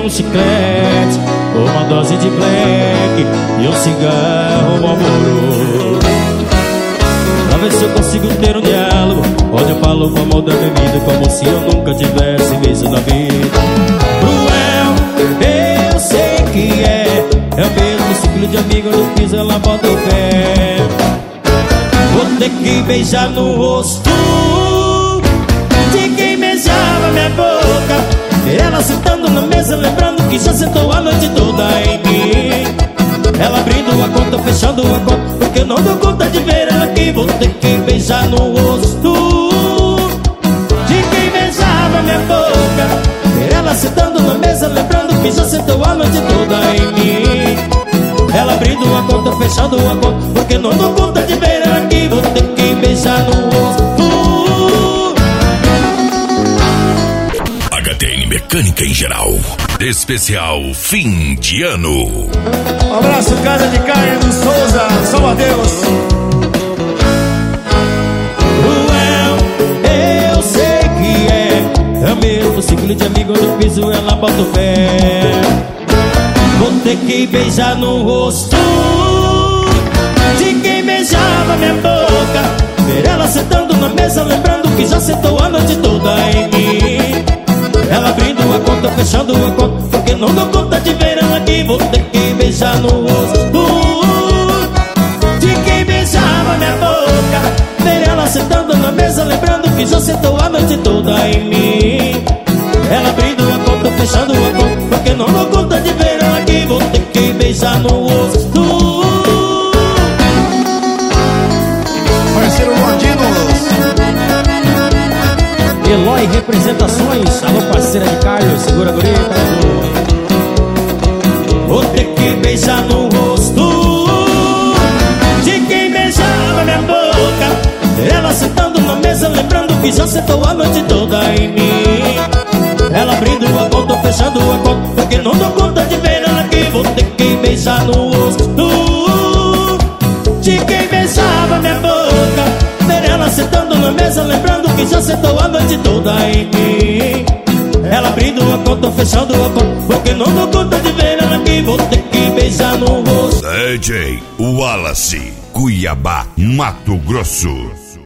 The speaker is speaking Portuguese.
um chiclete, uma dose de black e um cigarro Marlboro. Pra ver se eu consigo ter um diálogo onde eu falo com amor da bebida, como se eu nunca tivesse visto na vida. Cruel, eu sei que é o mesmo ciclo de amigo, no piso ela bota o pé. Vou ter que beijar no rosto de quem beijava minha boca, ver ela sentando na mesa, lembrando que já sentou a noite toda em mim. Ela abrindo a conta, fechando a conta, porque eu não dou conta de ver ela aqui. Vou ter que beijar no rosto de quem beijava minha boca, ver ela sentando na mesa, lembrando que já sentou a noite toda em mim. Ela abrindo a conta, fechando a conta, porque eu não dou conta de ver ela aqui. Vou ter que beijar no rosto. HTN Mecânica em Geral, especial fim de ano. Um abraço, Casa de Carne do Souza, só a Deus. Cruel, eu sei que é o mesmo ciclo de amigo, no piso ela bota o pé. Vou ter que beijar no rosto de quem beijava minha boca, ver ela sentando na mesa, lembrando que já sentou a noite toda em mim. Ela abrindo a conta, fechando a conta, porque não dou conta de ver ela aqui. Vou ter que beijar no rosto de quem beijava minha boca, ver ela sentando na mesa, lembrando que já sentou a noite toda em mim. Ela abrindo a conta, fechando a conta, porque não dou conta de ver ela aqui. Vou ter que beijar no rosto. Parceiro Londinos, Eloy Representações, alô parceira de Carlos, segura a gurita. Vou ter que beijar no rosto de quem beijava minha boca, ela sentando na mesa, lembrando que já sentou a noite toda em mim. Ela abrindo a conta, fechando a conta, porque não dou conta de ver ela aqui. Vou ter que beijar no rosto de quem beijava minha boca, ver ela sentando na mesa, lembrando que já sentou a noite toda em mim. Ela abrindo a conta, fechando a conta, porque não dou conta de ver ela aqui. Vou ter que beijar no rosto. DJ Wallace, Cuiabá, Mato Grosso.